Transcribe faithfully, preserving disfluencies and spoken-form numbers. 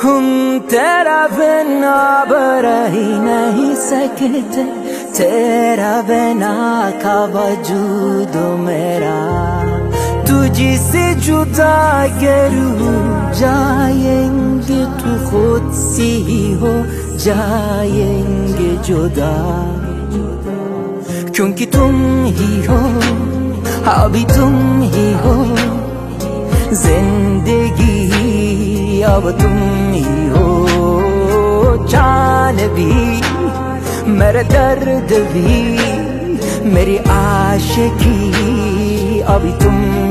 हम तेरा बिना अब रह ही नहीं सकते, तेरा बिना का वजूद मेरा तुझसे जुदा अगर जाएंगे तो खुद से ही हो जाएंगे जुदा, क्योंकि तुम ही हो अभी तुम ही हो जिंदगी, अब तुम ही हो जान भी, मेरा दर्द भी, मेरी आशिकी अभी तुम